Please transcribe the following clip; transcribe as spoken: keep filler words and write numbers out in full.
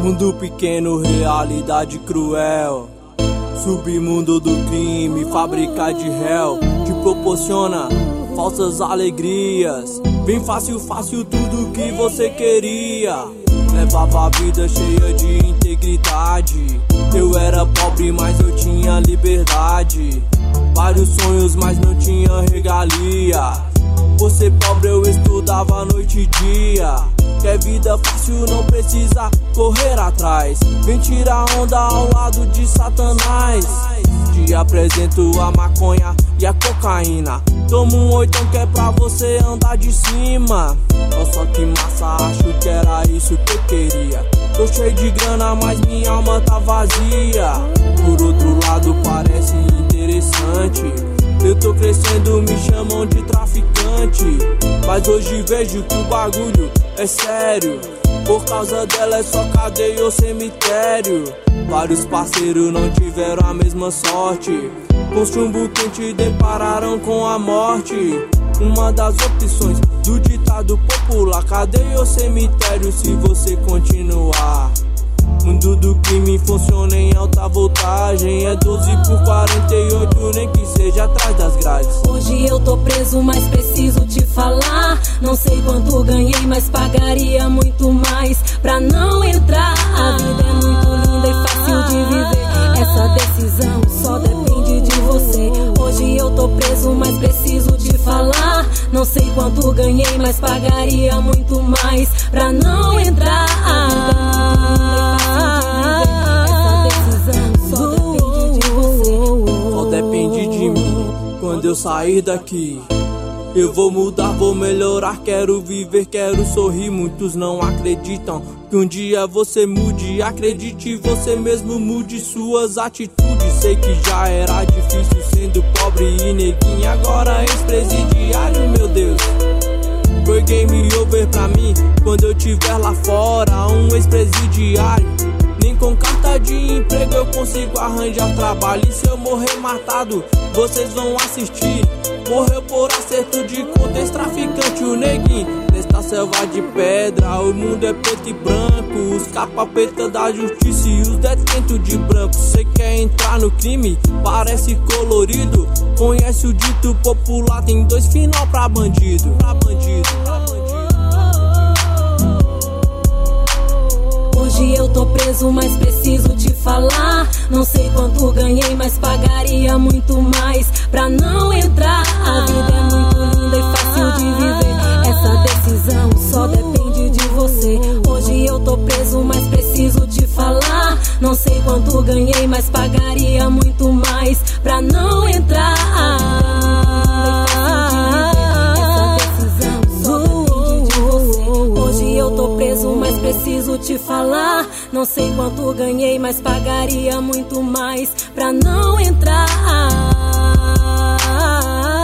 Mundo pequeno, realidade cruel. Submundo do crime, fábrica de réu. Te proporciona falsas alegrias. Bem fácil, fácil tudo que você queria. Levava a vida cheia de integridade. Eu era pobre, mas eu tinha liberdade. Vários sonhos, mas não tinha regalia. Por ser pobre eu estudava noite e dia. Quer vida fácil, não precisa correr atrás. Vem tirar onda ao lado de Satanás. Te apresento a maconha e a cocaína. Toma um oitão que é pra você andar de cima. Nossa, que massa, acho que era isso que eu queria. Tô cheio de grana, mas minha alma tá vazia. Por outro lado parece interessante. Eu tô crescendo, me chamam de traficante. Mas hoje vejo que o bagulho é sério. Por causa dela é só cadeia ou cemitério. Vários parceiros não tiveram a mesma sorte. Com chumbo quente depararam com a morte. Uma das opções do ditado popular: cadeia ou cemitério se você continuar. Mundo do crime funciona em alta voltagem. É doze por quarenta e oito, nem que seja atrás das grades. Hoje eu tô preso, mas preciso te falar. Não sei quanto ganhei, mas pagaria muito mais pra não entrar. A vida é muito linda e fácil de viver. Essa decisão só depende de você. Hoje eu tô preso, mas preciso te falar. Não sei quanto ganhei, mas pagaria muito mais pra não entrar. Quando eu sair daqui, eu vou mudar, vou melhorar. Quero viver, quero sorrir. Muitos não acreditam que um dia você mude. Acredite, você mesmo mude suas atitudes. Sei que já era difícil sendo pobre e neguinho. Agora ex-presidiário, meu Deus. Foi game over pra mim quando eu tiver lá fora. Um ex-presidiário, nem com carta de emprego eu consigo arranjar trabalho. E se eu morrer matado, vocês vão assistir. Morreu por acerto de conta, ex-traficante, o neguinho. Nesta selva de pedra, o mundo é preto e branco. Os capapeta da justiça e os detentos de branco. Cê quer entrar no crime? Parece colorido. Conhece o dito popular, tem dois final pra bandido. Pra bandido, pra bandido. Hoje eu tô preso, mas preciso te falar. Não sei quanto ganhei, mas pagaria muito mais pra não entrar. A vida é muito linda e fácil de viver. Essa decisão só depende de você. Hoje eu tô preso, mas preciso te falar. Não sei quanto ganhei, mas pagaria muito mais pra não entrar. Preciso te falar, não sei quanto ganhei, mas pagaria muito mais pra não entrar.